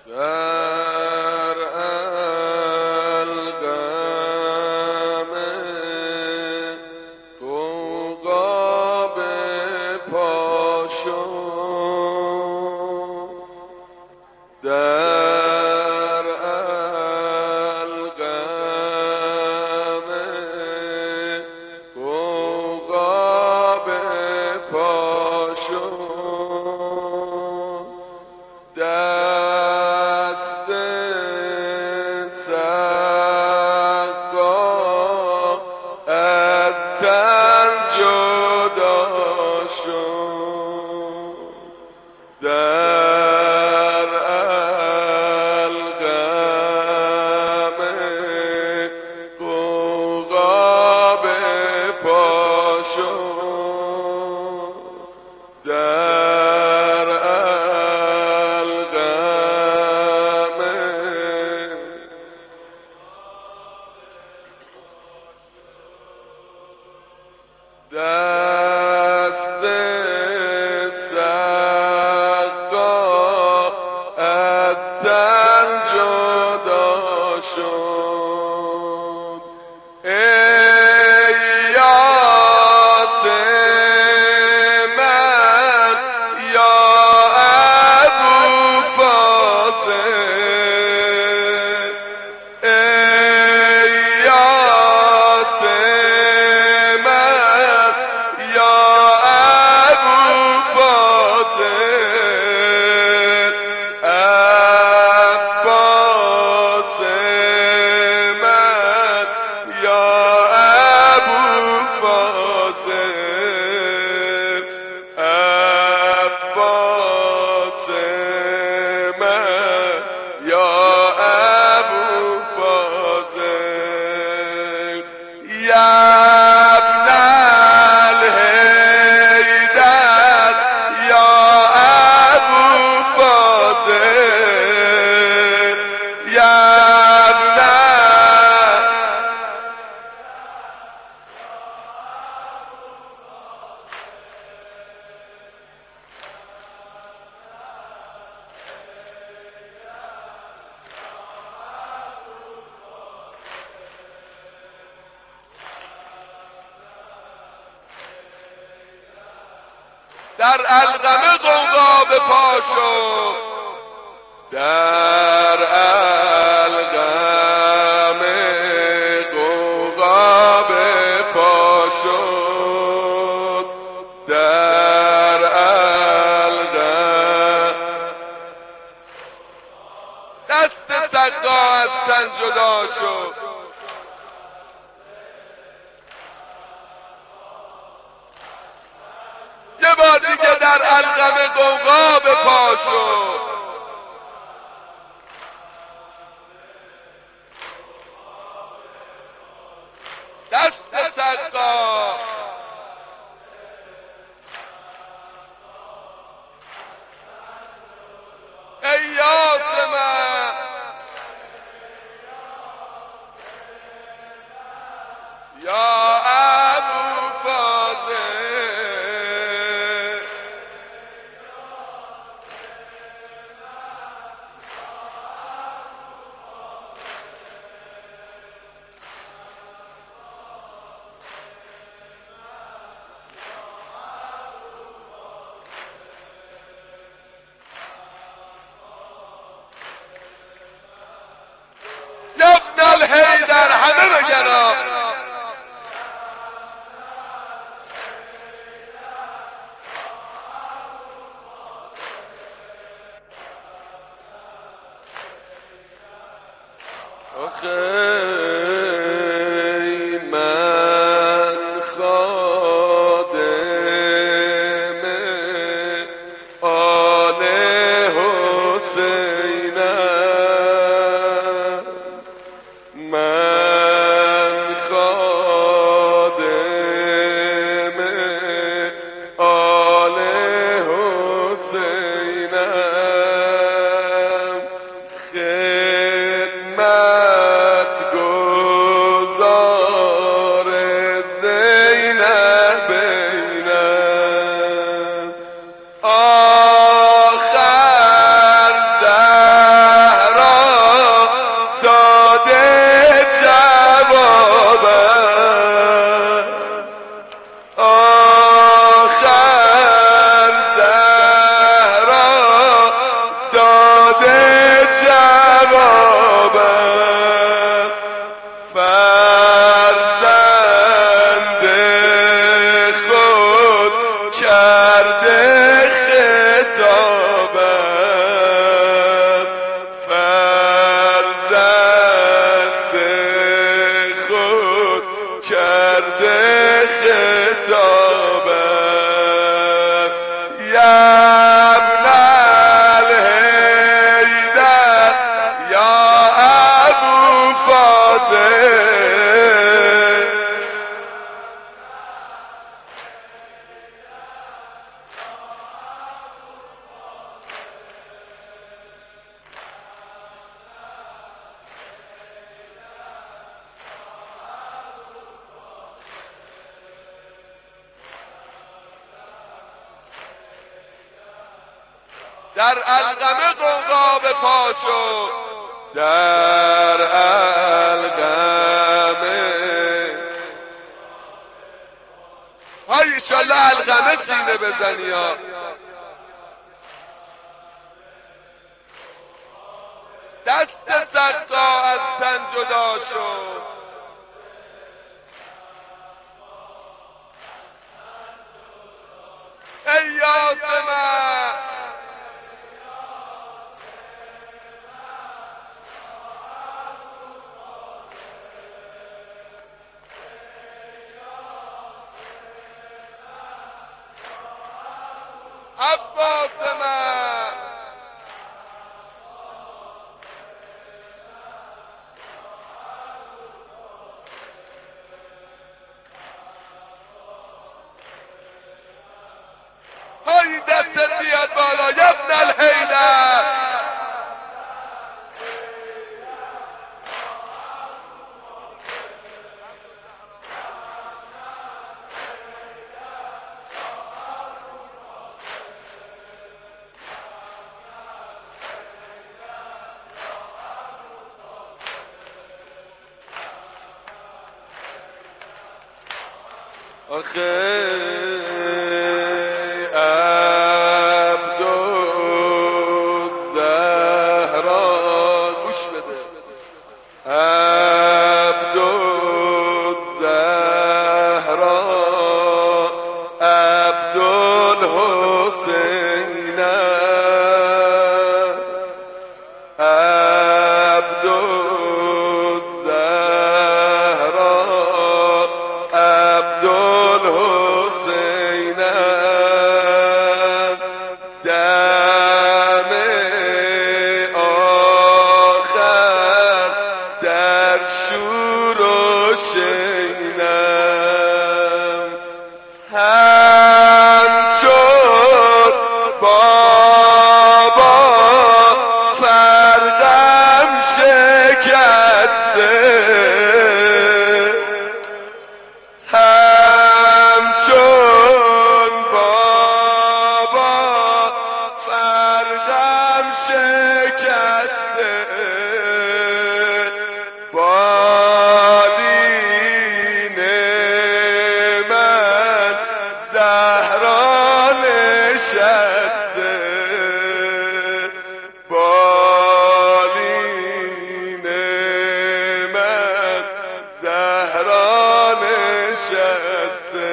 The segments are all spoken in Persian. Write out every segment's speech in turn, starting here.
در القم غوغا به پا شد، در القم غوغا به پا شد، دست سقا از تن جدا شد، در القم غوغا به پا شد، در القم دست سقا از تن جدا شد. ای یاس من یا ابو فاضل، ای یاس من یا ابو فاضل، عباس من یا ابو فاضل، عباس من یا ابو فاضل، یا ابن الحیدر یا ابو فاضل، یا ابن در القم غوغا به پا شد، در القم غوغا به پا شد، در القم دست سقا از تن جدا شد، یه بار دیگه در القم غوغا به پا شد، دست سقا ای یاس من یا ابو فاضل، یا ابن الحیدر، همه بگنا آخی من خادم آل حسینم، من خادم آل حسینم، خدمت در القمه غوغا به پا شد، در القمه. های ایشالله القمه سینه بزنی ها. دست سقا از تن جدا شد، ای یاسمن عباس من، های دست بیاد بالا ابن الحیدر. آخه عبدالزهرا، گوش بده، عبدالزهرا عبدالحسین، همچون بابا فرقم شکسته، همچون بابا فرقم شکسته، بالین من زهرا نشسته، بالین من زهرا نشسته،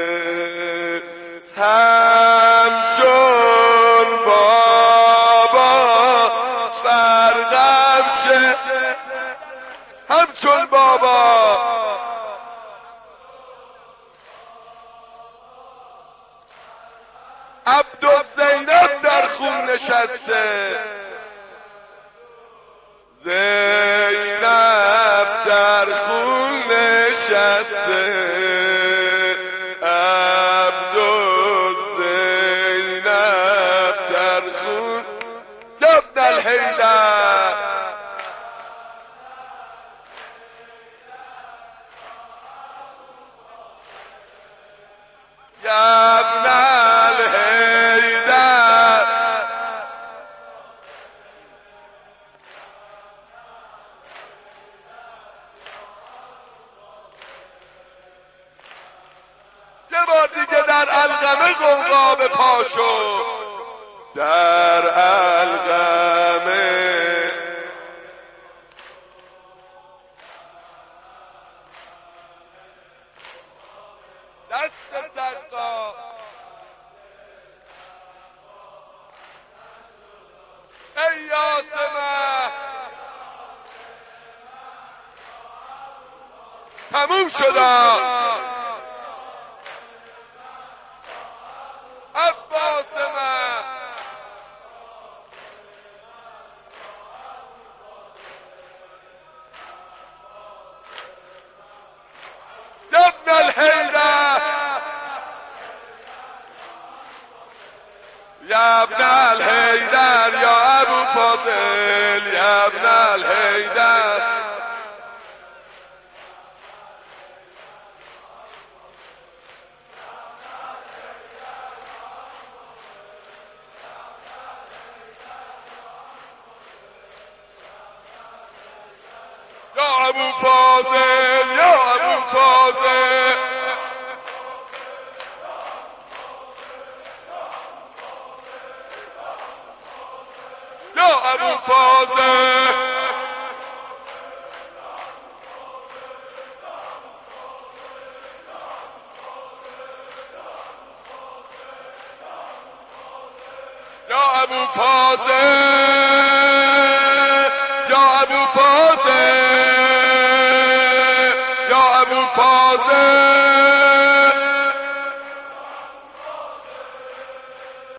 همچون بابا فرقم همچون بابا. عبدالزینب در خون نشسته، زینب در خون نشسته، عبدالزینب در خون. ابن الحیدر یا ابن الحیدر، یه بار دیگه در القمه غوغا به پا شد، در القمه. دست سقا ای یاسمن، تموم شد. عباس من، ابن الحیدر، یا ابن الحیدر یا ابو فاضل، یا ابن الحیدر. ابو فاضل یا ابو فاضل یا ابو فاضل یا ابو فاضل یا ابو فاضل یا ابو فاضل